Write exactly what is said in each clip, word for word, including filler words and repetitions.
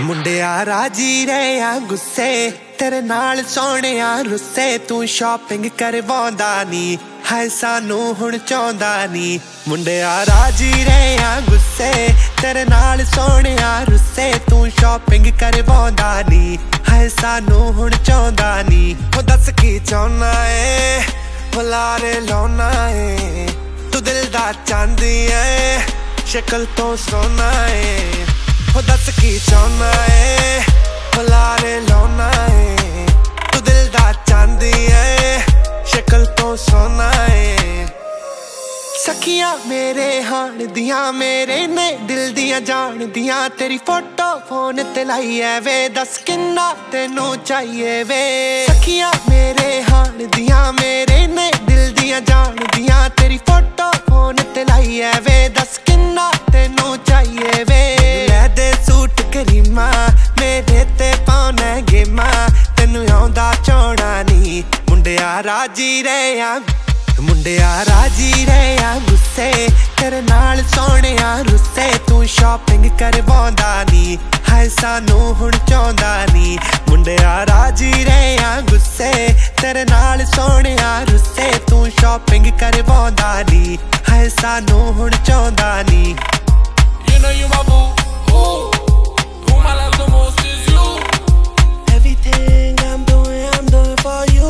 ਮੁੰਡਿਆ ਰਾਜੀ ਰਹਿਆ ਗੁੱਸੇ तेरे नाल सोहणिया रुस्से तू शॉपिंग करवाउंदा नी हाय सानू हुण चाहुंदा नी मुंडिया राजी रहया गुस्से तेरे नाल सोहणिया रुस्से तू शॉपिंग करवाउंदा नी हाय सानू हुण चाहुंदा नी ओ दस की चाहुंदा ए बुलारे लाउना ए तू दिल दा चांदी ए शक्ल तो सोना ए ओ दस की चाहुंदा ए बुलारे लाउना ए तू दिल दा चांदी है शक्ल तो सोना है सखियां मेरे हाण दियां मेरे ने दिल दियां जान दियां तेरी फोटो फोन ते लाई है वे दस किन्ना तेनू चाहिए वे सखियां मेरे हाण दियां मेरे ने दिल दियां जान दियां तेरी फोटो फोन ते लाई है वे दस किन्ना तेनू चाहिए वे लै दे सूट करीमा मेरे ते पाउना गेमा तेनू आउंदा चौड़ा नी मुंडिया राजी रहया मुंडिया राजी रहया गुस्से तेरे नाल सोहणिया रुस्से तू शॉपिंग करवाउंदा नी हाय सानू हुण चाहुंदा नी मुंडिया राजी रहया गुस्से तेरे नाल सोहणिया रुस्से तू शॉपिंग करवाउंदा नी हाय सानू हुण चाहुंदा नी You know you my boo, ooh, who my love the most is you. Everything I'm doing, I'm doing for you.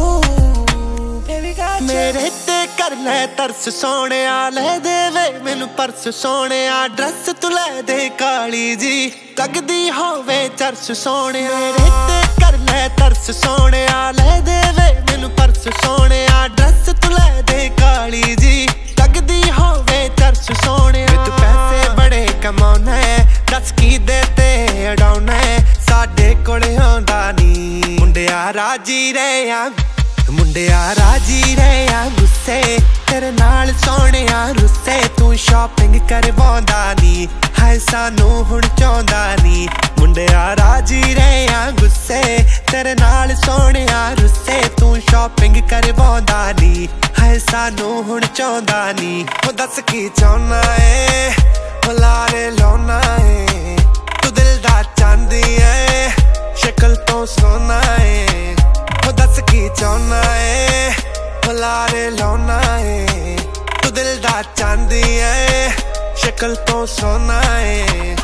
Baby got you. मेरे ते कर ले तरस सोहणिया ले दे वे मैनू परस सोहणिया ड्रेस तू ले दे काली जी लगदी होवे चरस सोहणिया मेरे ते कर ले तरस सोहणिया ले दे वे मैनू परस सोहणिया ड्रेस तू ले दे काली जी लगदी होवे चरस सोहणिया तू पैसे बड़े कमाउना है दस की दे ते अड़ाउना है साडे कोल आउंदा नी मुंडिया राजी रहया मुंडिया राजी रहया गुस्से तेरे नाल सोहणिया रुस्से तू शॉपिंग करवाउंदा नी हाय सानू हुण चाहुंदा नी मुंडिया राजी रहया गुस्से तेरे नाल सोहणिया रुस्से तू शॉपिंग करवाउंदा नी हाय सानू हुण चाहुंदा नी ओ दस की चाहुंदा ए बुलारे लाउना ए तू दिल दा चांदी ए शक्ल तो सोना ए ओ दस की चाहुंदा ए बुलारे लाउना ए तू दिल दा चांदी ए शक्ल तो सोना ए